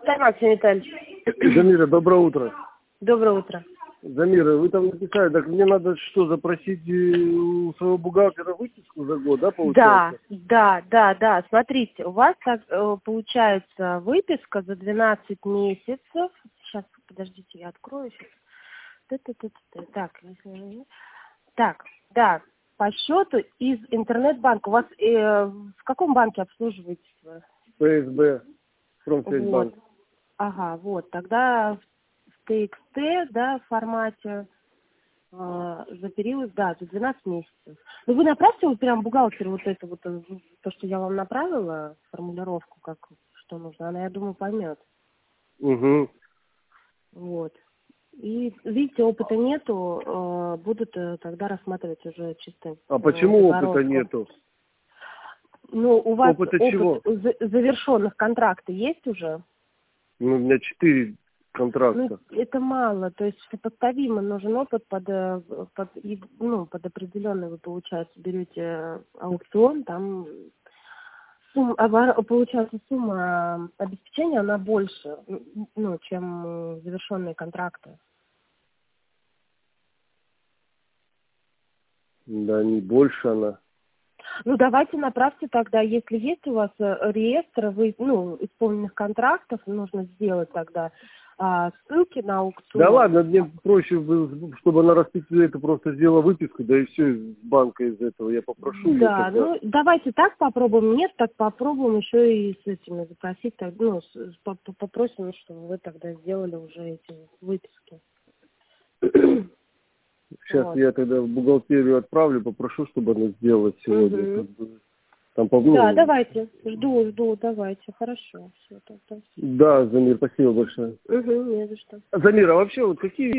Да, Максим Витальевич. Замира, доброе утро. Доброе утро. Замира, вы там написали, так мне надо что, запросить у своего бухгалтера выписку за год, да, получается? Да. Смотрите, у вас так, получается выписка за 12 месяцев. Сейчас, подождите, я открою сейчас. Так, да, по счету из интернет-банка. У вас в каком банке обслуживаетесь вы? ФСБ, Промсвязьбанк. Вот. Ага, вот. Тогда в TXT, да, в формате за период, да, за 12 месяцев. Ну, вы направьте вот прям бухгалтеру вот это вот, то, что я вам направила, формулировку, как, что нужно. Она, я думаю, поймет. Угу. Вот. И, видите, опыта нету, будут тогда рассматривать уже чисто А почему опыта загородку. нету? Ну, у вас Опыта опыт чего? завершенных контрактов есть уже? Ну, у меня 4 контракта. Ну, это мало, то есть сопоставимо нужен опыт под определенный, вы, получается, берете аукцион, там получается сумма обеспечения, она больше, ну, чем завершенные контракты. Да, не больше она. Ну, давайте направьте тогда, если есть у вас реестр исполненных контрактов, нужно сделать тогда ссылки на аукцион. Да ладно, мне проще, чтобы она расписывала это, просто сделала выписку, да и все из банка из этого. Я попрошу ее Да, тогда. ну давайте так попробуем. Нет, так попробуем еще и с этими запросить. Попросим, чтобы вы тогда сделали уже эти выписки. Сейчас Вот. я тогда в бухгалтерию отправлю, попрошу, чтобы она сделала сегодня. Там Да, давайте. Жду, давайте. Хорошо. Все, тогда. Да, Замир, спасибо большое. Не за что. Замир, а вообще вот какие